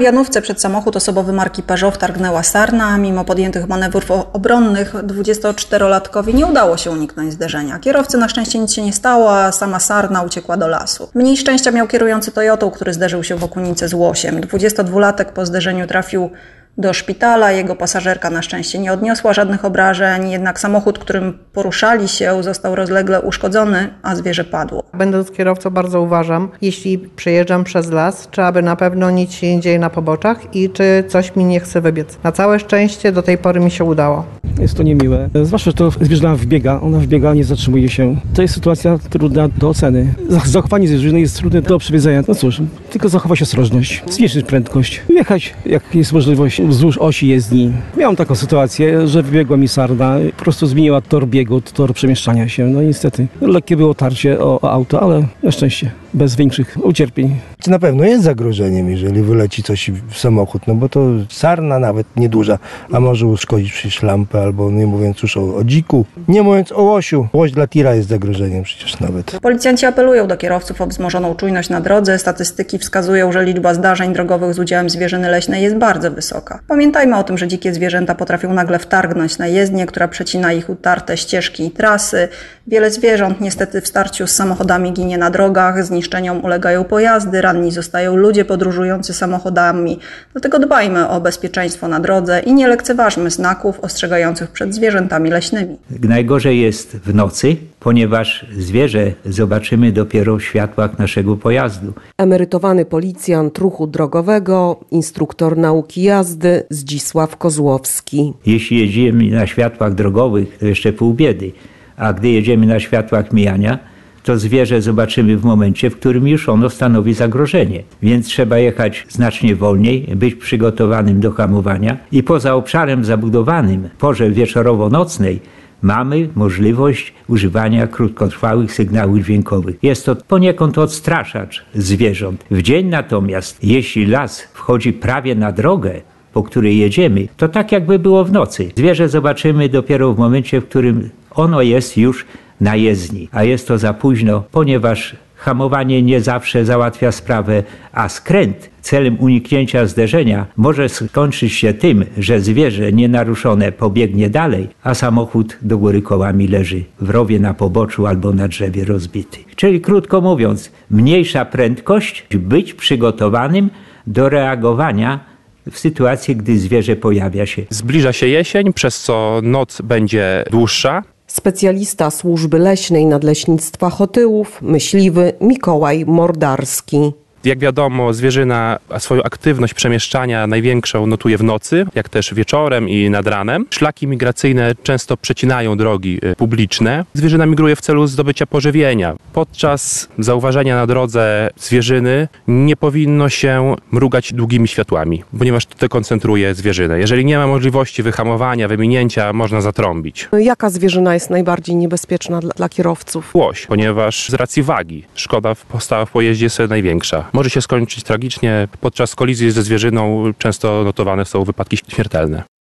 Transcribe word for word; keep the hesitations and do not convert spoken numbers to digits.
W Janówce przed samochód osobowy marki Peugeot wtargnęła sarna. Mimo podjętych manewrów obronnych dwudziestoczterolatkowi nie udało się uniknąć zderzenia. Kierowcy na szczęście nic się nie stało, a sama sarna uciekła do lasu. Mniej szczęścia miał kierujący Toyotą, który zderzył się w Okunicy z Łosiem. dwudziestodwulatek po zderzeniu trafił do szpitala. Jego pasażerka na szczęście nie odniosła żadnych obrażeń, jednak samochód, którym poruszali się, został rozlegle uszkodzony, a zwierzę padło. Będąc kierowcą bardzo uważam, jeśli przejeżdżam przez las, czy aby na pewno nic się nie dzieje na poboczach i czy coś mi nie chce wybiec. Na całe szczęście do tej pory mi się udało. Jest to niemiłe, zwłaszcza, że to zwierzyna wbiega, ona wbiega, nie zatrzymuje się. To jest sytuacja trudna do oceny. Zachowanie zwierzyny jest trudne do przewidzenia. No cóż, tylko zachować ostrożność, zwiększyć prędkość, jechać jak jest możliwość wzdłuż osi jezdni. Miałem taką sytuację, że wybiegła mi sarna, po prostu zmieniła tor biegu, tor przemieszczania się. No niestety, lekkie było tarcie o, o auto, ale na szczęście bez większych ucierpień. Na pewno jest zagrożeniem, jeżeli wyleci coś w samochód, no bo to sarna nawet nieduża, a może uszkodzić przecież lampę, albo nie mówiąc już o, o dziku, nie mówiąc o łosiu. Łoś dla tira jest zagrożeniem przecież nawet. Policjanci apelują do kierowców o wzmożoną czujność na drodze. Statystyki wskazują, że liczba zdarzeń drogowych z udziałem zwierzyny leśnej jest bardzo wysoka. Pamiętajmy o tym, że dzikie zwierzęta potrafią nagle wtargnąć na jezdnię, która przecina ich utarte ścieżki i trasy. Wiele zwierząt niestety w starciu z samochodami ginie na drogach, zniszczeniom ulegają pojazdy, ranni zostają ludzie podróżujący samochodami. Dlatego dbajmy o bezpieczeństwo na drodze i nie lekceważmy znaków ostrzegających przed zwierzętami leśnymi. Najgorzej jest w nocy, ponieważ zwierzę zobaczymy dopiero w światłach naszego pojazdu. Emerytowany policjant ruchu drogowego, instruktor nauki jazdy Zdzisław Kozłowski. Jeśli jedziemy na światłach drogowych, to jeszcze pół biedy, a gdy jedziemy na światłach mijania, to zwierzę zobaczymy w momencie, w którym już ono stanowi zagrożenie. Więc trzeba jechać znacznie wolniej, być przygotowanym do hamowania i poza obszarem zabudowanym w porze wieczorowo-nocnej mamy możliwość używania krótkotrwałych sygnałów dźwiękowych. Jest to poniekąd odstraszacz zwierząt. W dzień natomiast, jeśli las wchodzi prawie na drogę, po której jedziemy, to tak jakby było w nocy. Zwierzę zobaczymy dopiero w momencie, w którym ono jest już na jezdni, a jest to za późno, ponieważ hamowanie nie zawsze załatwia sprawę, a skręt celem uniknięcia zderzenia może skończyć się tym, że zwierzę nienaruszone pobiegnie dalej, a samochód do góry kołami leży w rowie na poboczu albo na drzewie rozbity. Czyli krótko mówiąc, mniejsza prędkość, być przygotowanym do reagowania w sytuacji, gdy zwierzę pojawia się. Zbliża się jesień, przez co noc będzie dłuższa. Specjalista służby leśnej Nadleśnictwa Chotyłów, myśliwy Mikołaj Mordarski. Jak wiadomo, zwierzyna swoją aktywność przemieszczania największą notuje w nocy, jak też wieczorem i nad ranem. Szlaki migracyjne często przecinają drogi publiczne. Zwierzyna migruje w celu zdobycia pożywienia. Podczas zauważenia na drodze zwierzyny nie powinno się mrugać długimi światłami, ponieważ to dekoncentruje zwierzynę. Jeżeli nie ma możliwości wyhamowania, wyminięcia, można zatrąbić. Jaka zwierzyna jest najbardziej niebezpieczna dla, dla kierowców? Łoś, ponieważ z racji wagi szkoda powstała w pojeździe jest największa. Może się skończyć tragicznie. Podczas kolizji ze zwierzyną często notowane są wypadki śmiertelne.